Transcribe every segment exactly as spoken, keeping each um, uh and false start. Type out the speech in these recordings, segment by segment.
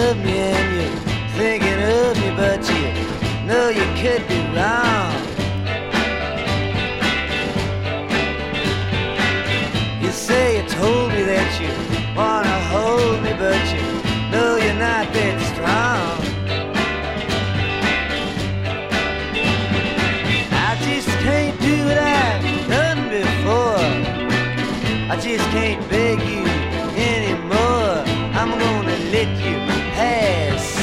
love me and you're thinking of me, but you know you could be wrong. You say you told me that you wanna hold me, but you know you're not that strong. I just can't do what I've done before. I just can't beg you anymore. I'm gonna let you pass,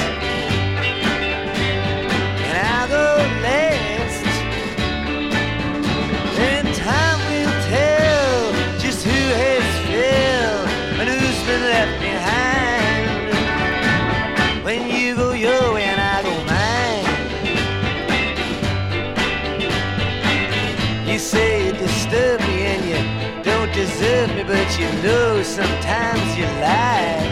and I'll go last. And time will tell just who has failed and who's been left behind. When you go your way and I go mine. You say you disturb me and you don't deserve me, but you know sometimes you lie.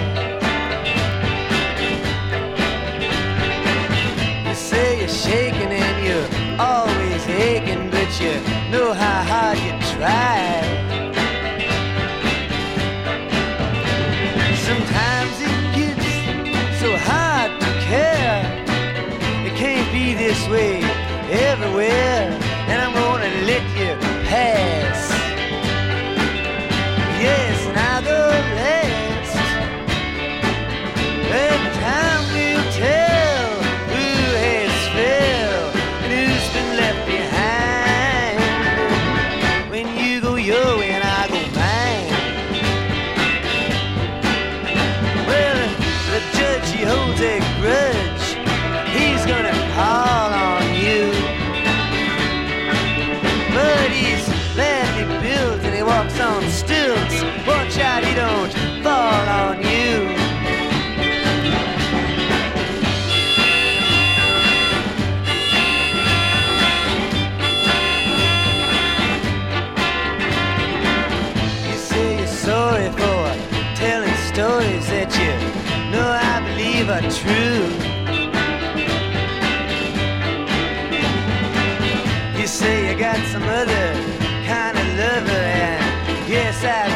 You say you're shaking and you're always aching, but you know how hard you try. Sometimes it gets so hard to care. It can't be this way everywhere, and I'm gonna let you pass. Yes, and I'll go last. And time will tell who has failed and who's been left behind. When you go your way and I go mine. Well, the judge, he holds a grudge. He's gonna call on you, but he's badly built and he walks on stilts. Watch out he don't fall on you. You say you're sorry for telling stories that you know I believe are true. You say you got some other kind of lover, and yes, I